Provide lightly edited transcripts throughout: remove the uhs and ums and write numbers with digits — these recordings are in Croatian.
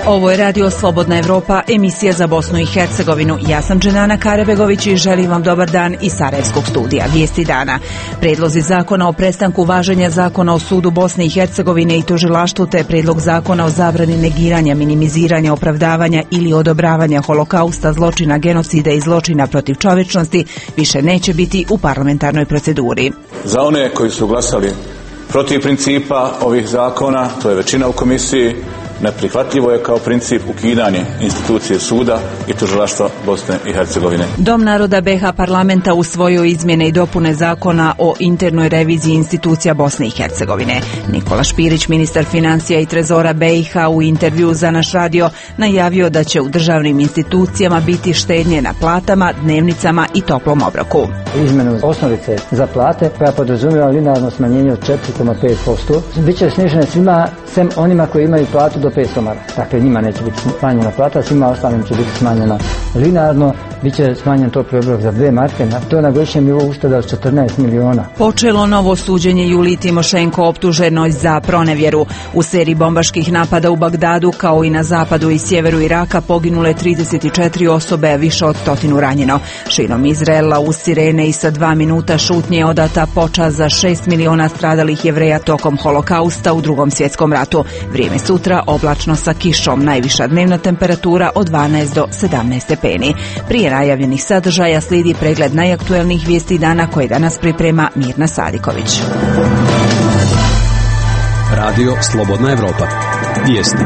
Ovo je Radio Slobodna Evropa, emisija za Bosnu i Hercegovinu. Ja sam Dženana Karebegović i želim vam dobar dan iz Sarajevskog studija. Vijesti dana. Predlozi zakona o prestanku važenja zakona o sudu Bosne i Hercegovine i tužilaštvu te predlog zakona o zabrani negiranja, minimiziranja, opravdavanja ili odobravanja holokausta, zločina, genocida i zločina protiv čovječnosti više neće biti u parlamentarnoj proceduri. Za one koji su glasali protiv principa ovih zakona, to je većina u komisiji, neprihvatljivo je kao princip ukidanje institucije suda i tužilaštva Bosne i Hercegovine. Dom naroda BiH parlamenta usvojio izmjene i dopune zakona o internoj reviziji institucija Bosne i Hercegovine. Nikola Špirić, ministar financija i trezora BiH, u intervju za naš radio najavio da će u državnim institucijama biti štednje na platama, dnevnicama i toplom obroku. Izmjenu osnovice za plate koja podrazumijeva linearno smanjenje od 4,5%. Biće snižene svima sem onima koji imaju platu do 500 maraka. Dakle, njima neće biti smanjena plata, svima ostalim će biti smanjena linearno. Biće smanjen topli obrok za 2 marke, to na godišnjem nivou ušteda od 14 miliona. Počelo novo suđenje Juliji Timošenko, optuženoj za pronevjeru. U seriji bombaških napada u Bagdadu, kao i na zapadu i sjeveru Iraka, poginule 34 osobe, više od 100 ranjeno. Širom Izraela uz sirene i sa 2 minuta šutnje odata počast za 6 miliona stradalih Jevreja tokom holokausta u Drugom svjetskom ratu. Vrijeme sutra oblačno sa kišom, najviša dnevna temperatura od 12 do 17 stepeni. Prije najavljenih sadržaja slijedi pregled najaktuelnijih vijesti dana koje danas priprema Mirna Sadiković. Radio Slobodna Evropa. Vijesti.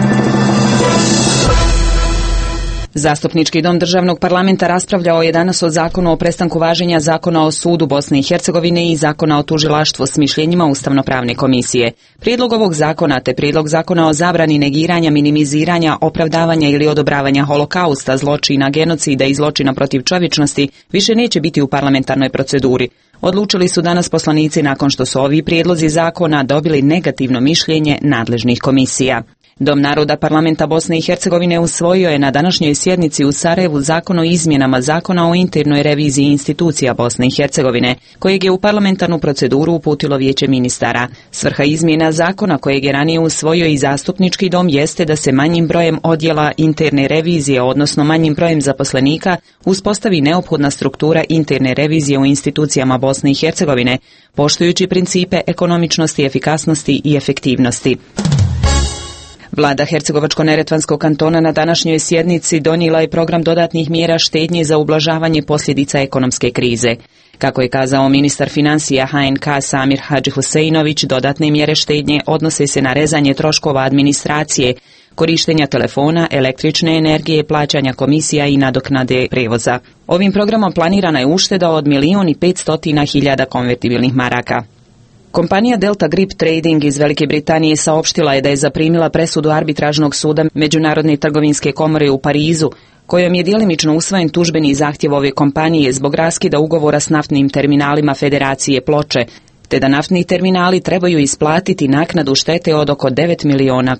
Zastupnički dom Državnog parlamenta raspravljao je danas o zakonu o prestanku važenja zakona o sudu Bosne i Hercegovine i zakona o tužilaštvu s mišljenjima Ustavno-pravne komisije. Prijedlog ovog zakona te prijedlog zakona o zabrani negiranja, minimiziranja, opravdavanja ili odobravanja holokausta, zločina, genocida i zločina protiv čovječnosti više neće biti u parlamentarnoj proceduri. Odlučili su danas poslanici nakon što su ovi prijedlozi zakona dobili negativno mišljenje nadležnih komisija. Dom naroda parlamenta Bosne i Hercegovine usvojio je na današnjoj sjednici u Sarajevu zakon o izmjenama zakona o internoj reviziji institucija Bosne i Hercegovine, kojeg je u parlamentarnu proceduru uputilo Vijeće ministara. Svrha izmjena zakona kojeg je ranije usvojio i zastupnički dom jeste da se manjim brojem odjela interne revizije, odnosno manjim brojem zaposlenika, uspostavi neophodna struktura interne revizije u institucijama Bosne i Hercegovine, poštujući principe ekonomičnosti, efikasnosti i efektivnosti. Vlada Hercegovačko-neretvanskog kantona na današnjoj sjednici donijela je program dodatnih mjera štednje za ublažavanje posljedica ekonomske krize. Kako je kazao ministar financija HNK Samir Hadžihuseinović, dodatne mjere štednje odnose se na rezanje troškova administracije, korištenja telefona, električne energije, plaćanja komisija i nadoknade prevoza. Ovim programom planirana je ušteda od 1.500.000 konvertibilnih maraka. Kompanija Delta Grip Trading iz Velike Britanije saopštila je da je zaprimila presudu arbitražnog suda Međunarodne trgovinske komore u Parizu, kojom je djelimično usvojen tužbeni zahtjev ove kompanije zbog raskida ugovora s naftnim terminalima Federacije Ploče, te da naftni terminali trebaju isplatiti naknadu štete od oko $9 miliona.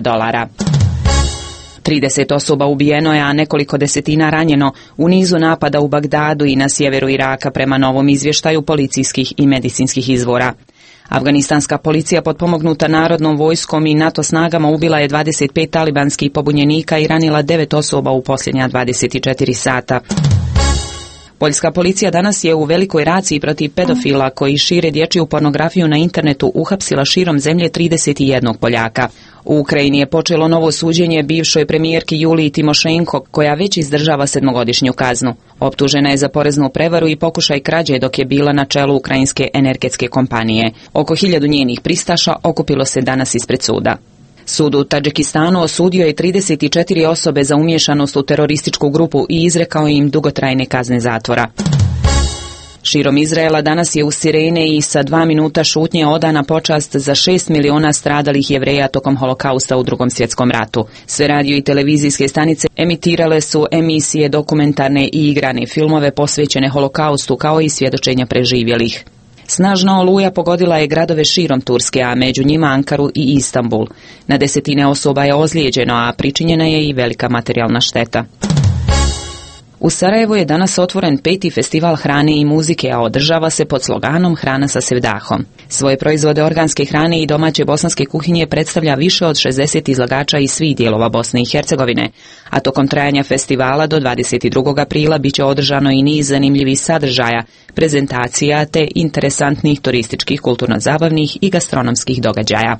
30 osoba ubijeno je, a nekoliko desetina ranjeno u nizu napada u Bagdadu i na sjeveru Iraka prema novom izvještaju policijskih i medicinskih izvora. Afganistanska policija potpomognuta narodnom vojskom i NATO snagama ubila je 25 talibanskih pobunjenika i ranila 9 osoba u posljednja 24 sata. Poljska policija danas je u velikoj raciji protiv pedofila koji šire dječju pornografiju na internetu uhapsila širom zemlje 31 Poljaka. U Ukrajini je počelo novo suđenje bivšoj premijerki Juliji Timošenko, koja već izdržava 7-godišnju kaznu. Optužena je za poreznu prevaru i pokušaj krađe dok je bila na čelu ukrajinske energetske kompanije. Oko 1000 njenih pristaša okupilo se danas ispred suda. Sud u Tadžikistanu osudio je 34 osobe za umiješanost u terorističku grupu i izrekao im dugotrajne kazne zatvora. Širom Izraela danas je u sirene i sa 2 minuta šutnje odana počast za 6 miliona stradalih Jevreja tokom holokausta u Drugom svjetskom ratu. Sve radio i televizijske stanice emitirale su emisije, dokumentarne i igrane filmove posvećene holokaustu, kao i svjedočenja preživjelih. Snažna oluja pogodila je gradove širom Turske, a među njima Ankaru i Istanbul. Na desetine osoba je ozlijeđeno, a pričinjena je i velika materijalna šteta. U Sarajevu je danas otvoren 5. festival hrane i muzike, a održava se pod sloganom Hrana sa sevdahom. Svoje proizvode organske hrane i domaće bosanske kuhinje predstavlja više od 60 izlagača iz svih dijelova Bosne i Hercegovine, a tokom trajanja festivala do 22. aprila biće održano i niz zanimljivih sadržaja, prezentacija te interesantnih turističkih, kulturno-zabavnih i gastronomskih događaja.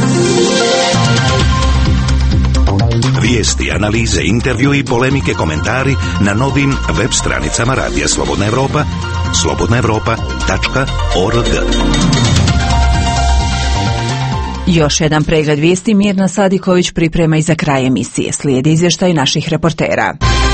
Vijesti, analize, intervju i polemike, komentari na novim web stranicama Radija Slobodna Evropa, slobodnaevropa.org. Još jedan pregled vijesti Mirna Sadiković priprema i za kraj emisije. Slijedi izvještaj naših reportera.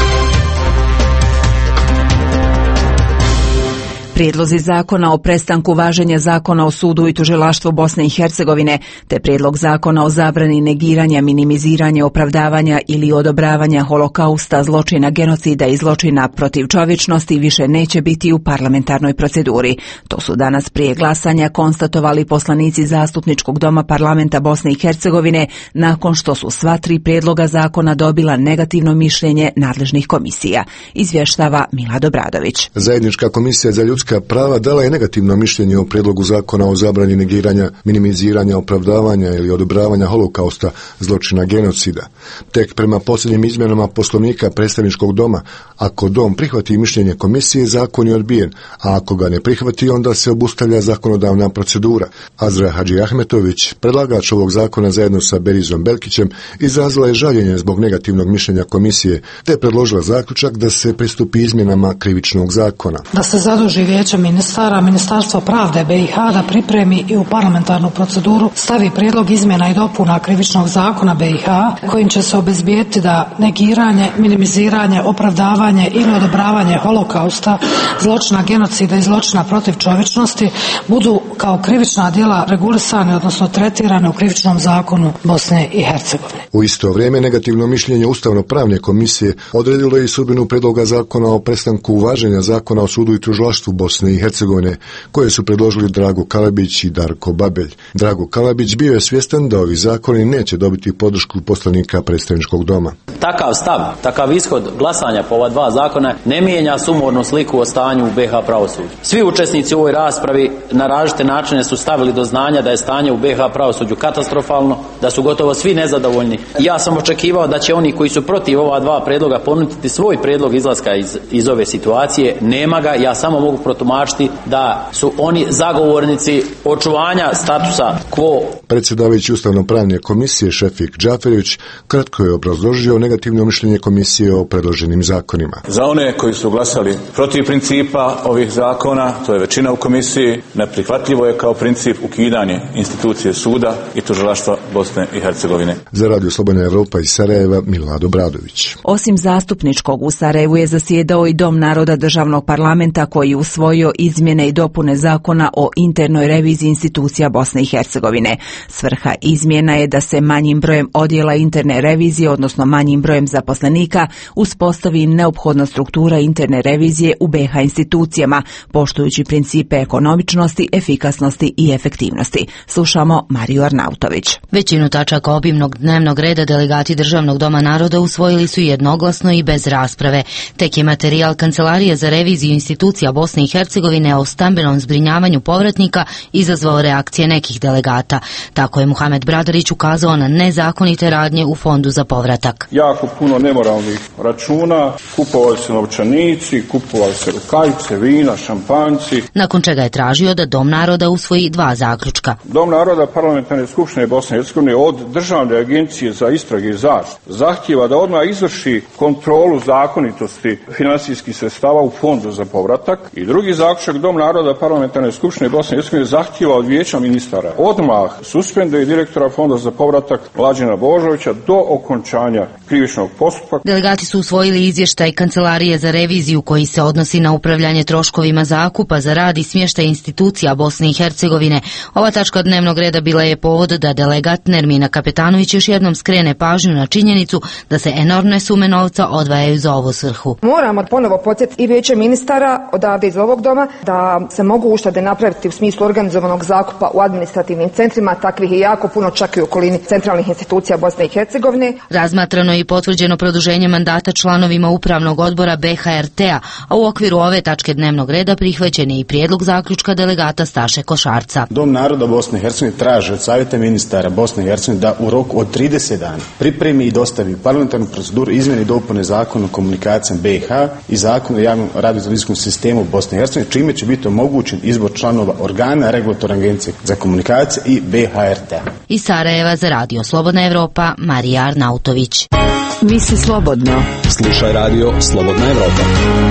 Prijedlozi zakona o prestanku važenja zakona o sudu i tužilaštvu Bosne i Hercegovine, te prijedlog zakona o zabrani negiranja, minimiziranja, opravdavanja ili odobravanja holokausta, zločina, genocida i zločina protiv čovječnosti više neće biti u parlamentarnoj proceduri. To su danas prije glasanja konstatovali poslanici Zastupničkog doma parlamenta Bosne i Hercegovine nakon što su sva 3 prijedloga zakona dobila negativno mišljenje nadležnih komisija. Izvještava Milad Obradović. Zajednička komisija za ljudska prava dala je negativno mišljenje o prijedlogu zakona o zabrani negiranja, minimiziranja, opravdavanja ili odobravanja holokausta, zločina, genocida. Tek prema posljednjim izmjenama Poslovnika predstavničkog doma, ako dom prihvati mišljenje komisije, zakon je odbijen, a ako ga ne prihvati, onda se obustavlja zakonodavna procedura. Azra Hadžiahmetović, predlagač ovog zakona zajedno sa Berizom Belkićem, izrazila je žaljenje zbog negativnog mišljenja komisije, te predložila zaključak da se pristupi izmjenama krivičnog zakona. Da se zaduži Vijeće ministara, Ministarstvo pravde BiH da pripremi i u parlamentarnu proceduru stavi prijedlog izmjena i dopuna krivičnog zakona BiH kojim će se obezbijeti da negiranje, minimiziranje, opravdavanje ili odobravanje holokausta, zločina, genocida i zločina protiv čovječnosti budu kao krivična djela regulisane, odnosno tretirane u krivičnom zakonu Bosne i Hercegovine. U isto vrijeme negativno mišljenje Ustavno-pravne komisije odredilo je i sudbinu prijedloga zakona o prestanku važenja zakona o sudu i tužilaštvu Bosne i Hercegovine, koje su predložili Drago Kalabić i Darko Babelj. Drago Kalabić bio je svjestan da ovi zakoni neće dobiti podršku poslanika predstavničkog doma. Takav stav, takav ishod glasanja po ova 2 zakona ne mijenja sumornu sliku o stanju u BiH pravosuđu. Svi učesnici u ovoj raspravi na različite načine su stavili do znanja da je stanje u BiH pravosuđu katastrofalno, da su gotovo svi nezadovoljni. Ja sam očekivao da će oni koji su protiv ova 2 predloga ponuditi svoj predlog izlaska iz ove situacije. Nema ga, ja samo mogu protumačiti da su oni zagovornici očuvanja statusa quo. Predsjedavajući Ustavno-pravne komisije Šefik Džaferović kratko je obrazložio negativno mišljenje komisije o predloženim zakonima. Za one koji su glasali protiv principa ovih zakona, to je većina u komisiji, neprihvatljivo je kao princip ukidanje institucije suda i tužilaštva Bosne i Hercegovine. Za Radio Slobodna Evropa iz Sarajeva, Milad Obradović. Osim zastupničkog, u Sarajevu je zasjedao i Dom naroda državnog parlamenta koji usvojio izmjene i dopune zakona o internoj reviziji institucija Bosne i Hercegovine. Svrha izmjena je da se manjim brojem odjela interne revizije, odnosno manjim brojem zaposlenika, uspostavi neophodna struktura interne revizije u BiH institucijama, poštujući principe ekonomičnosti, efikasnosti i efektivnosti. Slušamo Mariju Arnautović. Većinu tačaka obimnog dnevnog reda delegati Državnog doma naroda usvojili su jednoglasno i bez rasprave. Tek je materijal Kancelarije za reviziju institucija Bosne i Hercegovine o stambenom zbrinjavanju povratnika izazvao reakcije nekih delegata. Tako je Muhamed Bradarić ukazao na nezakonite radnje u Fondu za povratak. Jako puno nemoralnih računa, kupovali se novčanici, kupovali se rukavice, vina, šampanjci. Nakon čega je tražio da Dom naroda usvoji 2 zaključka. Dom naroda Parlamentarne skupštine Bosne i Hercegovine od Državne agencije za istrage i zaštitu zahtijeva da odmah izvrši kontrolu zakonitosti finansijskih sredstava u Fondu za povratak. I drugi zaključak, Dom naroda Parlamentarne skupštine Bosne i Hercegovine zahtijeva od Vijeća ministara odmah suspenduje direktora Fonda za povratak Mlađana Božovića do okončanja krivičnog postupka. Delegati su usvojili izvještaj Kancelarije za reviziju koji se odnosi na upravljanje troškovima zakupa za rad i smještaj institucija Bosne i Hercegovine. Ova tačka dnevnog reda bila je povod da delegat Nermina Kapetanović još jednom skrene pažnju na činjenicu da se enormne sume novca odvajaju za ovu svrhu. Moramo ponovo podsjetiti i Vijeće ministara odavde iz ovog ovog doma, da se mogu uštede napraviti u smislu organizovanog zakupa u administrativnim centrima, takvih je jako puno čak i u okolini centralnih institucija Bosne i Hercegovine. Razmatrano je i potvrđeno produženje mandata članovima Upravnog odbora BHRT-a, a u okviru ove tačke dnevnog reda prihvaćen je i prijedlog zaključka delegata Staše Košarca. Dom naroda Bosne i Hercegovine traži od Savjeta ministara Bosne i Hercegovine da u roku od 30 dana pripremi i dostavi parlamentarnu proceduru izmjene i dopune zakona o komunikacijama BiH i zakona o javnom radiotelevizijskom sistemu Bosne i Hercegovine, čime će biti omogućen izbor članova organa regulatorne agencije za komunikacije i BHRT. Iz Sarajeva za Radio Slobodna Evropa, Marija Arnautović. Misli slobodno. Slušaj Radio Slobodna Evropa.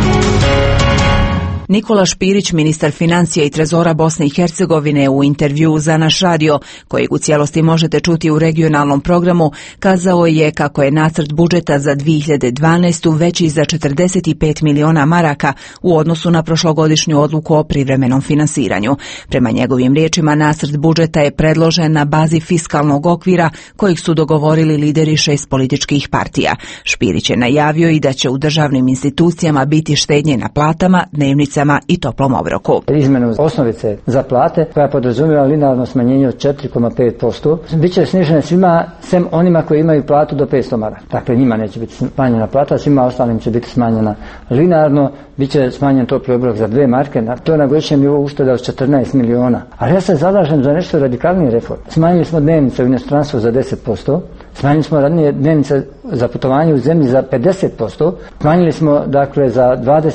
Nikola Špirić, ministar financija i trezora Bosne i Hercegovine, u intervjuu za naš radio, kojeg u cijelosti možete čuti u regionalnom programu, kazao je kako je nacrt budžeta za 2012. veći za 45 miliona maraka u odnosu na prošlogodišnju odluku o privremenom finansiranju. Prema njegovim riječima, nacrt budžeta je predložen na bazi fiskalnog okvira kojeg su dogovorili lideri 6 političkih partija. Špirić je najavio i da će u državnim institucijama biti štednje na platama, dnevnicama i toplom obroku. Izmenu osnovice za plate, koja podrazumijeva linearno smanjenje od 4,5%, bit će snižene svima, sem onima koji imaju platu do 500 maraka. Dakle, njima neće biti smanjena plata, svima ostalim će biti smanjena linearno, bit će smanjen topli obrok za 2 marke, to na godišnjem nivou ušteda od 14 miliona. Ali ja se zalažem za nešto radikalnije reforme. Smanjili smo dnevnice u inostranstvu za 10%, smanjili smo ranije dnevnice za putovanje u zemlji za 50%, smanjili smo dakle za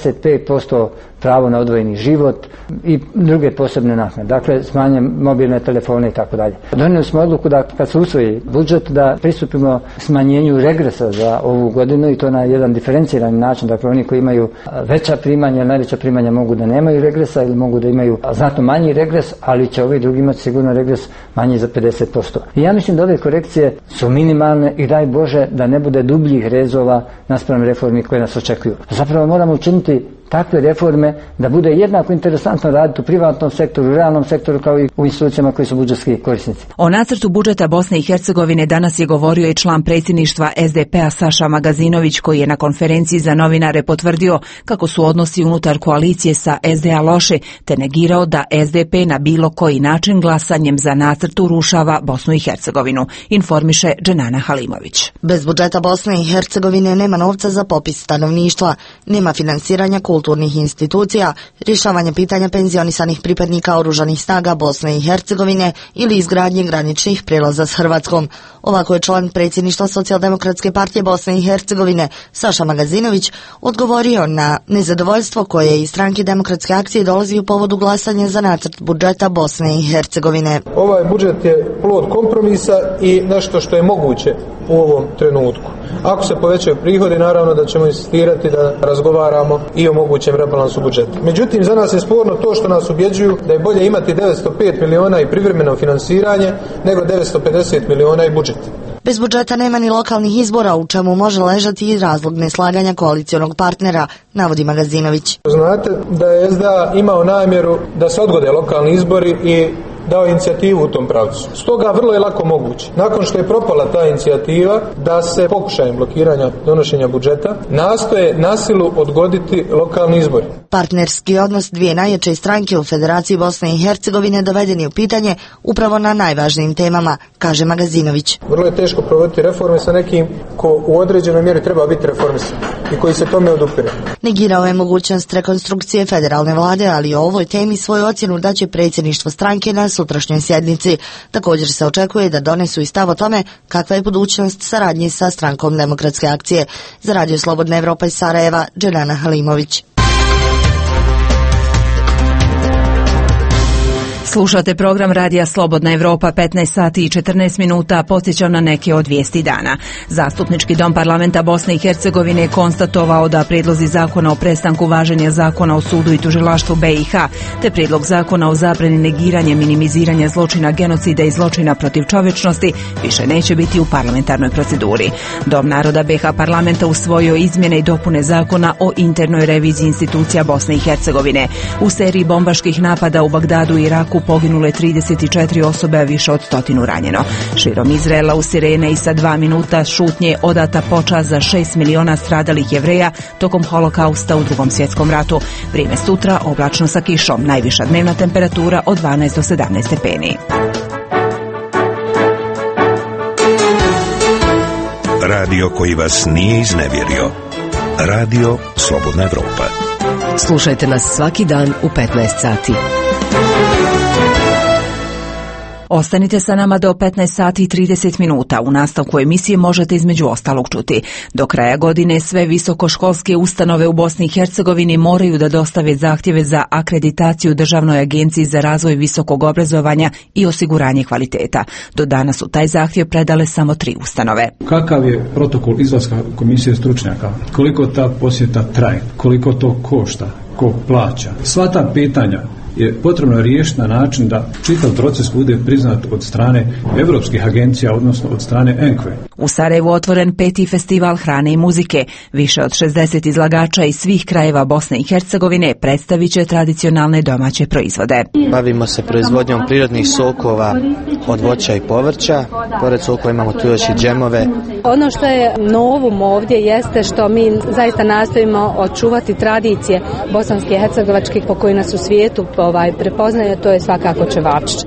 25% pravo na odvojeni život i druge posebne naknade. Dakle, smanjem mobilne telefone i tako dalje. Donijeli smo odluku da kad se usvoji budžet da pristupimo smanjenju regresa za ovu godinu i to na jedan diferencirani način. Dakle, oni koji imaju veća primanja, najveća primanja mogu da nemaju regresa ili mogu da imaju znatno manji regres, ali će ovi drugi imati sigurno regres manji za 50%. I ja mislim da ove korekcije su minimalne i daj Bože da ne bude dubljih rezova naspram reformi koje nas očekuju. Zapravo moramo učiniti takve reforme da bude jednako interesantno raditi u privatnom sektoru, u realnom sektoru kao i u institucijama koji su budžetski korisnici. O nacrtu budžeta Bosne i Hercegovine danas je govorio i član predsjedništva SDP-a Saša Magazinović, koji je na konferenciji za novinare potvrdio kako su odnosi unutar koalicije sa SDA loši, te negirao da SDP na bilo koji način glasanjem za nacrt urušava Bosnu i Hercegovinu, informiše Dženana Halimović. Bez budžeta Bosne i Hercegovine nema novca za popis stanovništva, nema finansiranja kulturnih institucija, rješavanje pitanja penzionisanih pripadnika oružanih snaga Bosne i Hercegovine ili izgradnje graničnih prijelaza s Hrvatskom. Ovako je član predsjedništva Socijaldemokratske partije Bosne i Hercegovine Saša Magazinović odgovorio na nezadovoljstvo koje iz stranke Demokratske akcije dolazi u povodu glasanja za nacrt budžeta Bosne i Hercegovine. Ovaj budžet je plod kompromisa i nešto što je moguće u ovom trenutku. Ako se povećaju prihodi, naravno da ćemo insistirati da razgovaramo i o mogućem rebalansu budžeta. Međutim, za nas je sporno to što nas ubjeđuju da je bolje imati 905 miliona i privremeno finansiranje nego 950 miliona i budžet. Bez budžeta nema ni lokalnih izbora, u čemu može ležati i razlog neslaganja koalicionog partnera, navodi Magazinović. Znate da je SDA imao namjeru da se odgode lokalni izbori i dao inicijativu u tom pravcu. Stoga vrlo je lako moguće. Nakon što je propala ta inicijativa, da se pokušajem blokiranja donošenja budžeta nastoje nasilu odgoditi lokalni izbori. Partnerski odnos dvije najjače stranke u Federaciji Bosne i Hercegovine doveden je u pitanje upravo na najvažnijim temama, kaže Magazinović. Vrlo je teško provoditi reforme sa nekim ko u određenoj mjeri treba biti reformisan i koji se tome odupire. Negirao je mogućnost rekonstrukcije federalne vlade, ali o ovoj temi svoju ocjenu daće predsjedništvo stranke na sutrašnjoj sjednici. Također se očekuje da donesu i stav o tome kakva je budućnost saradnje sa strankom Demokratske akcije. Za Radio Slobodna Evropa iz Sarajeva, Dženana Halimović. Slušate program Radija Slobodna Evropa, 15 sati i 14 minuta, podsjećam na neke od vijesti dana. Zastupnički dom parlamenta Bosne i Hercegovine je konstatovao da prijedlozi zakona o prestanku važenja zakona o sudu i tužilaštvu BiH, te prijedlog zakona o zabrani negiranja, minimiziranja zločina genocida i zločina protiv čovječnosti više neće biti u parlamentarnoj proceduri. Dom naroda BiH parlamenta usvojio izmjene i dopune zakona o internoj reviziji institucija Bosne i Hercegovine. U seriji bombaških napada u Bagdadu i Iraku poginule 34 osobe, a više od 100 ranjeno. Širom Izraela u sirene i sa 2 minuta šutnje odata počast za 6 miliona stradalih Jevreja tokom holokausta u Drugom svjetskom ratu. Vrijeme sutra oblačno sa kišom, najviša dnevna temperatura od 12 do 17 stepeni. Radio koji vas nije iznevjerio. Radio Slobodna Evropa. Slušajte nas svaki dan u 15 sati. Ostanite sa nama do 15 sati i 30 minuta. U nastavku emisije možete između ostalog čuti. Do kraja godine sve visokoškolske ustanove u Bosni i Hercegovini moraju da dostave zahtjeve za akreditaciju Državnoj agenciji za razvoj visokog obrazovanja i osiguranje kvaliteta. Do danas su taj zahtjev predale samo 3 ustanove. Kakav je protokol izlaska komisije stručnjaka? Koliko ta posjeta traje? Koliko to košta? Ko plaća? Sva ta pitanja je potrebno riješiti na način da čitav proces bude priznat od strane evropskih agencija, odnosno od strane ENKVE. U Sarajevu otvoren 5. festival hrane i muzike. Više od 60 izlagača iz svih krajeva Bosne i Hercegovine predstavit će tradicionalne domaće proizvode. Bavimo se proizvodnjom prirodnih sokova od voća i povrća. Pored sokova imamo tu još i džemove. Ono što je novum ovdje jeste što mi zaista nastojimo očuvati tradicije bosanske i hercegovačke po koji nas u svijetu prepoznaju, to je svakako ćevapčić.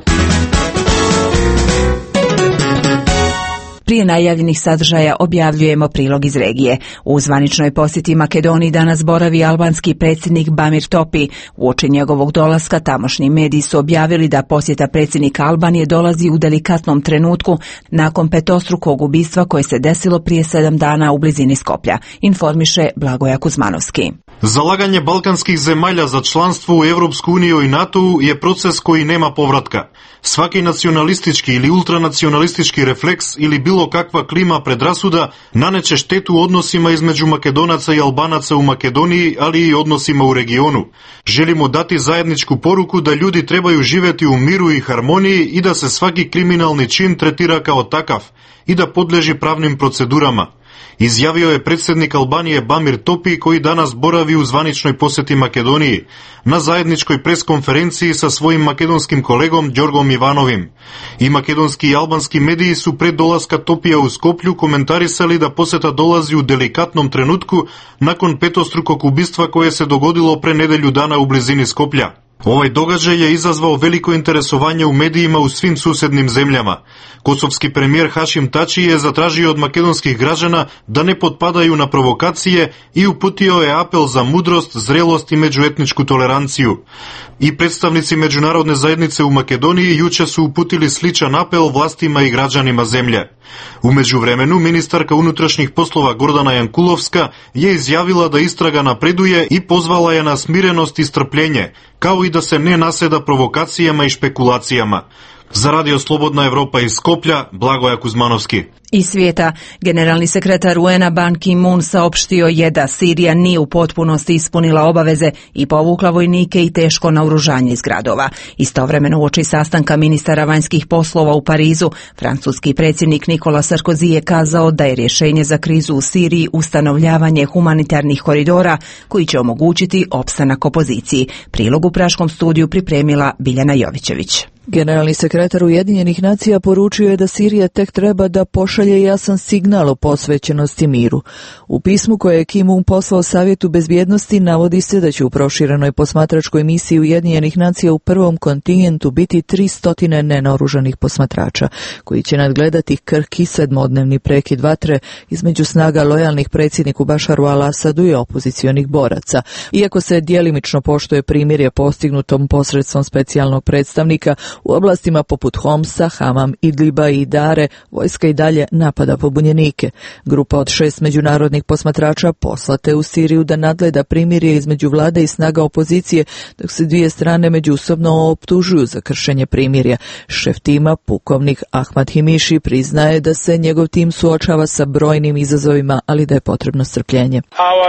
Prije najavljenih sadržaja objavljujemo prilog iz regije. U zvaničnoj posjeti Makedoniji danas boravi albanski predsjednik Bamir Topi. Uoči njegovog dolaska tamošnji mediji su objavili da posjeta predsjednika Albanije dolazi u delikatnom trenutku nakon petostrukog ubistva koje se desilo prije 7 dana u blizini Skoplja, informiše Blagoja Kuzmanovski. Zalaganje balkanskih zemalja za članstvo u Europsku uniju i NATO je proces koji nema povratka. Svaki nacionalistički ili ultranacionalistički refleks ili bilo kakva klima predrasuda naneće štetu odnosima između Makedonaca i Albanaca u Makedoniji, ali i odnosima u regionu. Želimo dati zajedničku poruku da ljudi trebaju živjeti u miru i harmoniji i da se svaki kriminalni čin tretira kao takav i da podleži pravnim procedurama. Izjavio je predsjednik Albanije Bamir Topi, koji danas boravi u zvaničnoj posjeti Makedoniji, na zajedničkoj preskonferenciji sa svojim makedonskim kolegom Đorgom Ivanovim. I makedonski i albanski mediji su pred dolaska Topija u Skoplju komentarisali da posjeta dolazi u delikatnom trenutku nakon petostrukog ubistva koje se dogodilo pre nedelju dana u blizini Skoplja. Ovaj događaj je izazvao veliko interesovanje u medijima u svim susjednim zemljama. Kosovski premijer Hašim Tači je zatražio od makedonskih građana da ne potpadaju na provokacije i uputio je apel za mudrost, zrelost i međuetničku toleranciju. I predstavnici međunarodne zajednice u Makedoniji jučer su uputili sličan apel vlastima i građanima zemlje. U međuvremenu ministarka unutrašnjih poslova Gordana Jankulovska je izjavila da istraga napreduje i pozvala je na smirenost i strpljenje, kao i da se ne naseda provokacijama i špekulacijama. Za Radio Slobodna Evropa iz Skoplja, Blagoja Kuzmanovski. Iz svijeta, generalni sekretar UN-a Ban Ki-moon saopštio je da Sirija nije u potpunosti ispunila obaveze i povukla vojnike i teško naoružanje iz gradova. Istovremeno uoči sastanka ministara vanjskih poslova u Parizu, francuski predsjednik Nicolas Sarkozy je kazao da je rješenje za krizu u Siriji ustanovljavanje humanitarnih koridora koji će omogućiti opstanak opoziciji. Prilog u Praškom studiju pripremila Biljana Jovićević. Generalni sekretar Ujedinjenih nacija poručio je da Sirija tek treba da pošalje jasan signal o posvećenosti miru. U pismu koje je Kim-un poslao Savjetu bezbjednosti navodi se da će u proširenoj posmatračkoj misiji Ujedinjenih nacija u prvom kontingentu biti 300 nenaoružanih posmatrača, koji će nadgledati krhki 7-dnevni prekid vatre između snaga lojalnih predsjedniku Bašaru al-Asadu i opozicionih boraca. Iako se djelimično poštuje primirje postignutom posredstvom specijalnog predstavnika, u oblastima poput Homsa, Hamam, Idliba i Dare vojska i dalje napada pobunjenike. Grupa od 6 međunarodnih posmatrača poslate u Siriju da nadgleda primirje između vlade i snaga opozicije, dok se dvije strane međusobno optužuju za kršenje primirja. Šef tima, pukovnik Ahmad Himiši, priznaje da se njegov tim suočava sa brojnim izazovima, ali da je potrebno strpljenje.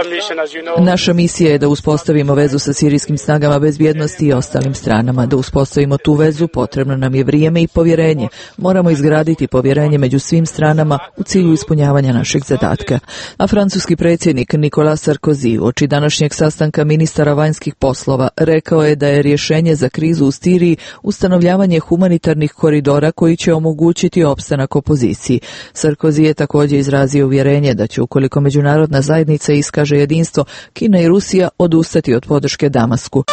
Naša misija je da uspostavimo vezu sa sirijskim snagama bezbjednosti i ostalim stranama. Da uspostavimo tu vezu potrebno nam je vrijeme i povjerenje. Moramo izgraditi povjerenje među svim stranama u cilju ispunjavanja našeg zadatka. A francuski predsjednik Nicolas Sarkozy uoči današnjeg sastanka ministara vanjskih poslova rekao je da je rješenje za krizu u Siriji ustanovljavanje humanitarnih koridora koji će omogućiti opstanak opoziciji. Sarkozy je također izrazio uvjerenje da će, ukoliko međunarodna zajednica iskaže jedinstvo, Kina i Rusija odustati od podrške Damasku.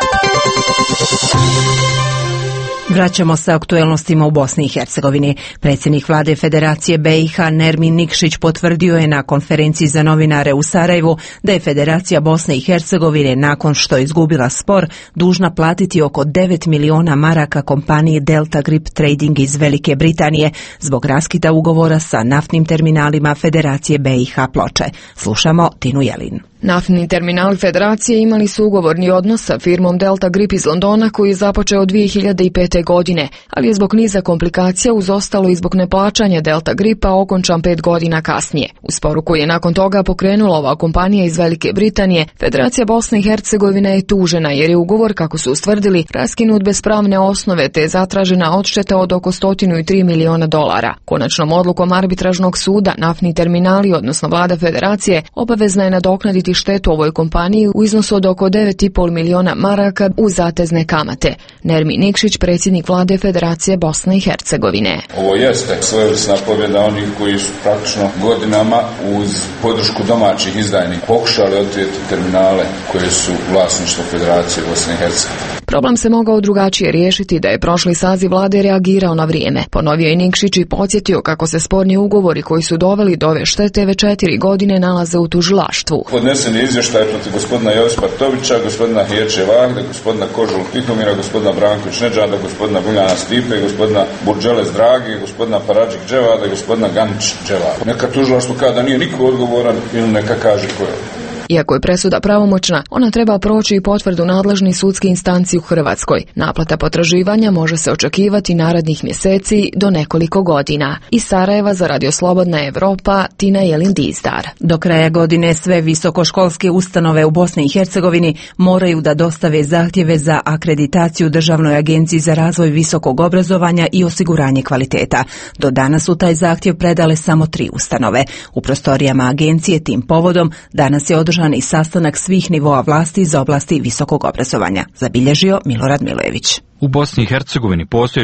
Vraćamo se aktuelnostima u Bosni i Hercegovini. Predsjednik vlade Federacije BiH Nermin Nikšić potvrdio je na konferenciji za novinare u Sarajevu da je Federacija Bosne i Hercegovine, nakon što je izgubila spor, dužna platiti oko 9 miliona maraka kompaniji Delta Grip Trading iz Velike Britanije zbog raskida ugovora sa naftnim terminalima Federacije BiH Ploče. Slušamo Tinu Jelin. Naftni terminali Federacije imali su ugovorni odnos sa firmom Delta Grip iz Londona koji je započeo 2005. godine, ali je zbog niza komplikacija uz ostalo i zbog neplaćanja Delta Gripa okončan 5 godina kasnije. U sporu koji je nakon toga pokrenula ova kompanija iz Velike Britanije, Federacija Bosne i Hercegovine je tužena jer je ugovor, kako su ustvrdili, raskinut bez pravne osnove te je zatražena odšteta od oko 103 miliona dolara. Konačnom odlukom arbitražnog suda naftni terminali, odnosno vlada Federacije, obavezna je nadoknaditi štetu ovoj kompaniji u iznosu od oko 9,5 miliona maraka uz zatezne kamate. Nermin Nikšić, predsjednik vlade Federacije Bosne i Hercegovine. Ovo jeste svojevrsna pobjeda onih koji su praktično godinama uz podršku domaćih izdajnika pokušali otvoriti terminale koje su vlasništvo Federacije Bosne i Hercegovine. Problem se mogao drugačije riješiti da je prošli saziv vlade reagirao na vrijeme. Ponovio je Nikšić i podsjetio kako se sporni ugovori koji su doveli do ove štete već 4 godine nalaze u tužilaštvu. Podnesen je izvještaj protiv gospodina Josipa Tovića, gospodina Hiječe Vahde, gospodina Kožul Tihomira, gospodina Branković Nedžada, gospodina Buljana Stipe, gospodina Burđele Zdrage, gospodina Paradžik Dževada i gospodina Ganić Dževada. Neka tužilaštvo kada nije niko odgovoran ili neka kaže ko je. Iako je presuda pravomoćna, ona treba proći i potvrdu nadležnih sudskih instanci u Hrvatskoj. Naplata potraživanja može se očekivati narednih mjeseci do nekoliko godina. Iz Sarajeva za Radio Slobodna Evropa, Tina Jelin Dizdar. Do kraja godine sve visokoškolske ustanove u Bosni i Hercegovini moraju da dostave zahtjeve za akreditaciju Državnoj agenciji za razvoj visokog obrazovanja i osiguranje kvaliteta. Do danas su taj zahtjev predale samo 3 ustanove. U prostorijama agencije tim povodom danas je održan i sastanak svih nivoa vlasti iz oblasti visokog obrazovanja, zabilježio Milorad Milojević. U Bosni i Hercegovini postoje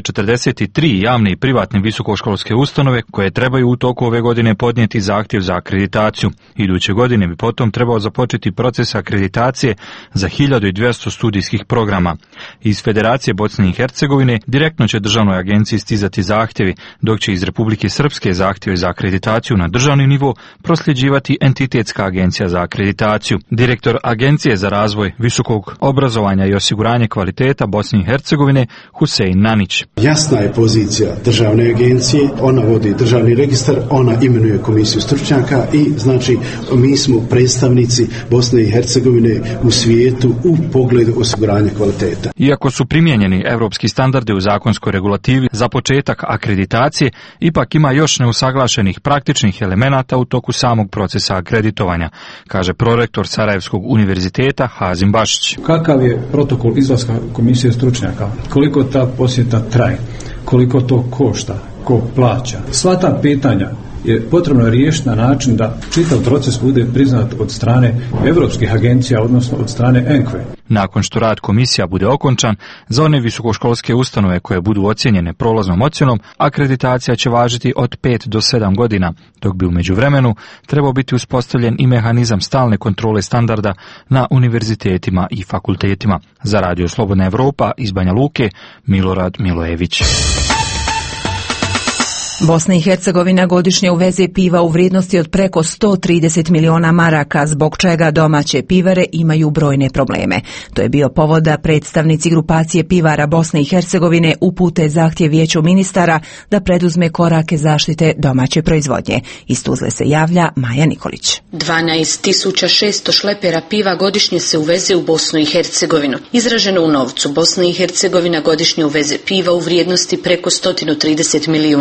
43 javne i privatne visokoškolske ustanove koje trebaju u toku ove godine podnijeti zahtjev za akreditaciju. Iduće godine bi potom trebao započeti proces akreditacije za 1200 studijskih programa. Iz Federacije Bosne i Hercegovine direktno će državnoj agenciji stizati zahtjevi, dok će iz Republike Srpske zahtjeve za akreditaciju na državni nivo prosljeđivati Entitetska agencija za akreditaciju. Direktor Agencije za razvoj visokog obrazovanja i osiguranje kvaliteta Bosne i Hercegovine Husein Nanić. Jasna je pozicija državne agencije, ona vodi državni registar, ona imenuje komisiju stručnjaka i znači mi smo predstavnici Bosne i Hercegovine u svijetu u pogledu osiguranja kvaliteta. Iako su primijenjeni evropski standardi u zakonskoj regulativi za početak akreditacije, ipak ima još neusaglašenih praktičnih elemenata u toku samog procesa akreditovanja, kaže prorektor Sarajevskog univerziteta Hazim Bašić. Kakav je protokol izlaska komisije stručnjaka? Koliko ta posjeta traje? Koliko to košta? Ko plaća? Sva ta pitanja je potrebno riješiti na način da čitav proces bude priznat od strane evropskih agencija, odnosno od strane ENKVE. Nakon što rad komisija bude okončan, za one visokoškolske ustanove koje budu ocjenjene prolaznom ocjenom, akreditacija će važiti od 5 do 7 godina, dok bi u međuvremenu trebao biti uspostavljen i mehanizam stalne kontrole standarda na univerzitetima i fakultetima. Za Radio Slobodna Evropa iz Banja Luke, Milorad Milojević. Bosna i Hercegovina godišnje uveze piva u vrijednosti od preko 130 miliona maraka, zbog čega domaće pivare imaju brojne probleme. To je bio povod da predstavnici grupacije pivara Bosne i Hercegovine upute zahtjev Vijeću ministara da preduzme korake zaštite domaće proizvodnje. Iz Tuzle se javlja Maja Nikolić. 12.600 šlepera piva godišnje se uveze u Bosnu i Hercegovinu. Izraženo u novcu, Bosna i Hercegovina godišnje uveze piva u vrijednosti preko 130 milijuna maraka.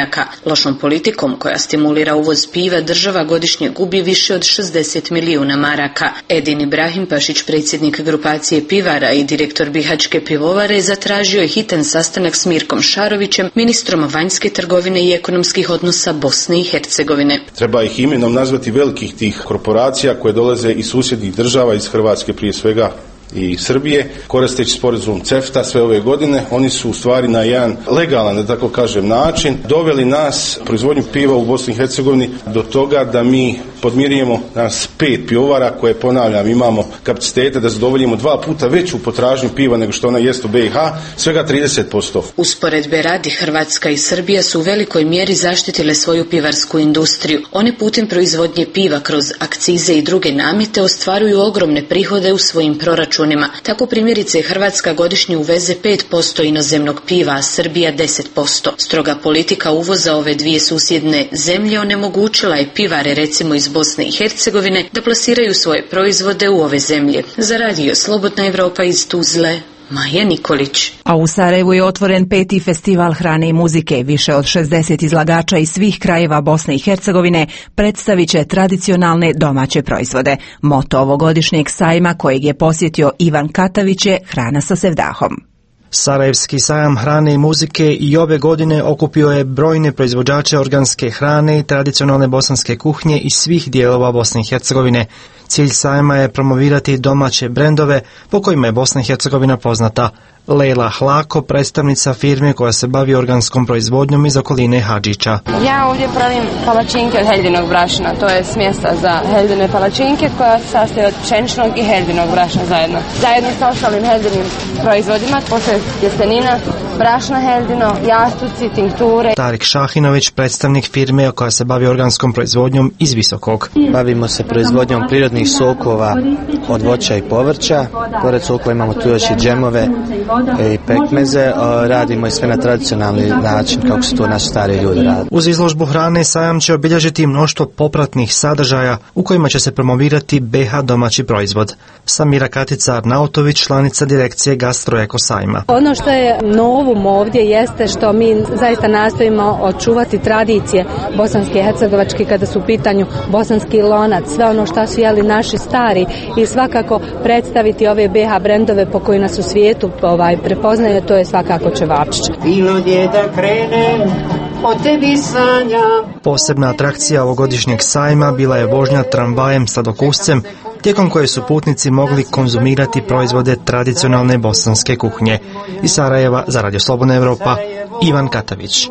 maraka. Lošom politikom koja stimulira uvoz piva država godišnje gubi više od 60 milijuna maraka. Edin Ibrahim-Pašić, predsjednik grupacije pivara i direktor Bihaćke pivovare, zatražio je hitan sastanak s Mirkom Šarovićem, ministrom vanjske trgovine i ekonomskih odnosa Bosne i Hercegovine. Treba ih imenom nazvati velikih tih korporacija koje dolaze iz susjednih država, iz Hrvatske prije svega i Srbije, koristeći sporazum CEFTA sve ove godine. Oni su u stvari na jedan legalan, da tako kažem, način doveli nas, proizvodnju piva u Bosni i Hercegovini, do toga da mi podmirujemo nas 5 pivovara koje, ponavljam, imamo kapacitete da zadovoljimo 2 puta veću potražnju piva nego što ona jest u BiH, svega 30%. Usporedbe radi, Hrvatska i Srbija su u velikoj mjeri zaštitile svoju pivarsku industriju. One putem proizvodnje piva kroz akcize i druge namete ostvaruju ogromne prihode u svojim proračunima. Tako primjerice Hrvatska godišnje uveze 5% inozemnog piva, a Srbija 10%. Stroga politika uvoza ove dvije susjedne zemlje onemogućila je pivare, recimo iz Bosne i Hercegovine, da plasiraju svoje proizvode u ove zemlje. Za radio Slobodna Evropa iz Tuzle, Maja Nikolić. A u Sarajevu je otvoren 5. festival hrane i muzike. Više od 60 izlagača iz svih krajeva Bosne i Hercegovine predstavit će tradicionalne domaće proizvode. Moto ovogodišnjeg sajma, kojeg je posjetio Ivan Katavić, je hrana sa sevdahom. Sarajevski sajam hrane i muzike i ove godine okupio je brojne proizvođače organske hrane i tradicionalne bosanske kuhnje iz svih dijelova Bosne i Hercegovine. Cilj sajma je promovirati domaće brendove po kojima je Bosna i Hercegovina poznata. Lejla Hlako, predstavnica firme koja se bavi organskom proizvodnjom iz okoline Hadžića. Ja ovdje pravim palačinke od heldinog brašna. To je smjesta za heldine palačinke koja se sastoji od pšeničnog i heldinog brašna zajedno. Zajedno sa ostalim heldinim proizvodima, postoje tjestenina, brašna heldino, jastuci, tinkture. Tarik Šahinović, predstavnik firme koja se bavi organskom proizvodnjom iz Visokog. Bavimo se proizvodnjom prirodnih sokova od voća i povrća. Pored sokova imamo tu još i džemove i pekmeze, radimo i sve na tradicionalni način kako su to naši stari ljudi radi. Uz izložbu hrane sajam će obilježiti mnoštvo popratnih sadržaja u kojima će se promovirati BiH domaći proizvod. Samira Katica-Arnautović, članica direkcije Gastro-Eko sajma. Ono što je novum ovdje jeste što mi zaista nastojimo očuvati tradicije bosanske i hercegovačke kada su u pitanju bosanski lonac, sve ono što su jeli naši stari i svakako predstaviti ove BiH brendove po koji nas u svijetu prepoznaju, to je svakako ćevapčić. Bilo je da krenem od tebi sanja. Posebna atrakcija ovogodišnjeg sajma bila je vožnja tramvajem sa dokuscem, tijekom koje su putnici mogli konzumirati proizvode tradicionalne bosanske kuhnje. Iz Sarajeva za Radio Slobodna Evropa, Ivan Katavić.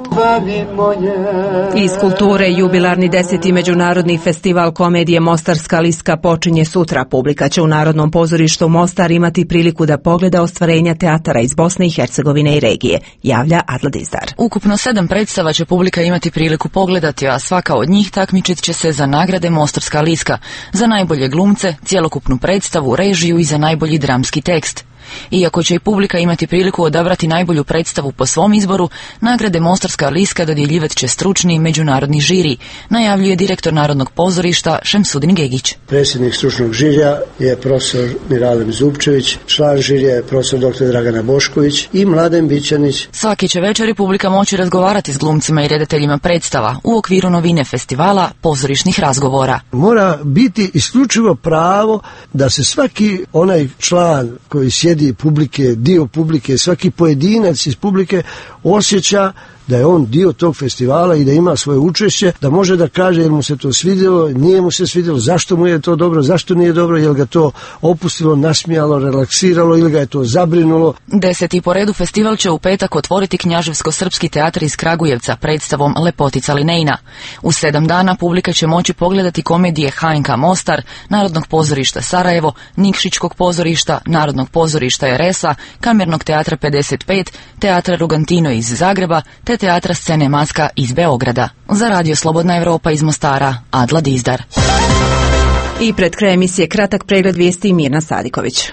Iz kulture jubilarni 10. međunarodni festival komedije Mostarska liska počinje sutra. Publika će u Narodnom pozorištu Mostar imati priliku da pogleda ostvarenja teatara iz Bosne i Hercegovine i regije, javlja Adla Dizdar. Ukupno 7 predstava će publika imati priliku pogledati, a svaka od njih takmičit će se za nagrade Mostarska liska, za najbolje glumce, cjelokupnu predstavu, režiju i za najbolji dramski tekst. Iako će i publika imati priliku odabrati najbolju predstavu po svom izboru, nagrade Mostarska liska dodjeljivat će stručni i međunarodni žiri, najavljuje direktor Narodnog pozorišta Šemsudin Gegić. Predsjednik stručnog žirija je profesor Miralem Zupčević, član žirija je profesor dr. Dragana Bošković i Mladen Bićanić. Svake će večeri publika moći razgovarati s glumcima i redateljima predstava u okviru novine festivala pozorišnih razgovora. Mora biti isključivo pravo da se svaki onaj član koji sjedi publike, dio publike, svaki pojedinac iz publike osjeća da je on dio tog festivala i da ima svoje učešće, da može da kaže jel mu se to svidjelo, nije mu se svidjelo, zašto mu je to dobro, zašto nije dobro, jel ga to opustilo, nasmijalo, relaksiralo ili ga je to zabrinulo. 10. po redu festival će u petak otvoriti Knjaževsko-srpski teatar iz Kragujevca predstavom Lepotica Linejna. U 7 dana publika će moći pogledati komedije HNK Mostar, Narodnog pozorišta Sarajevo, Nikšićkog pozorišta, Narodnog pozorišta RS-a, Kamernog teatra 55, Teatra Rugantino iz Zagreba, te Teatra Scene Maska iz Beograda. Za Radio Slobodna Evropa iz Mostara, Adla Dizdar. I pred kraj emisije kratak pregled vijesti Mirna Sadiković.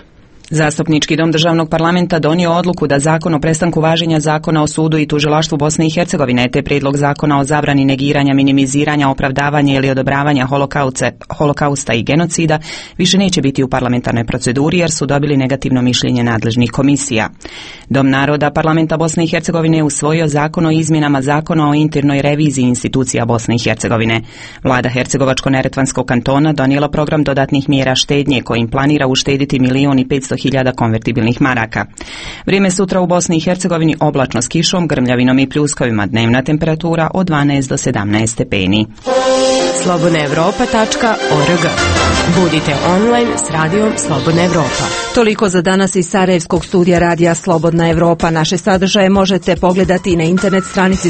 Zastupnički dom državnog parlamenta donio odluku da zakon o prestanku važenja zakona o sudu i tužilaštvu Bosne i Hercegovine te prijedlog zakona o zabrani negiranja, minimiziranja, opravdavanja ili odobravanja holokausta i genocida više neće biti u parlamentarnoj proceduri jer su dobili negativno mišljenje nadležnih komisija. Dom naroda parlamenta Bosne i Hercegovine je usvojio zakon o izmjenama zakona o internoj reviziji institucija Bosne i Hercegovine. Vlada Hercegovačko-neretvanskog kantona donijela program dodatnih mjera štednje kojim planira uštediti 1.500.000 konvertibilnih maraka. Vrijeme sutra u Bosni i Hercegovini oblačno s kišom, grmljavinom i pljuskovima, dnevna temperatura od 12 do 17 stepeni. slobodnaevropa.org. Budite online s radijom Slobodna Evropa. Toliko za danas iz Sarajevskog studija radija Slobodna Evropa. Naše sadržaje možete pogledati i na internet stranici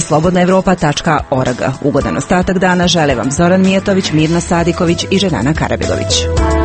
slobodnaevropa.org. Ugodan ostatak dana žele vam Zoran Mijatović, Mirna Sadiković i Ženana Karabegović.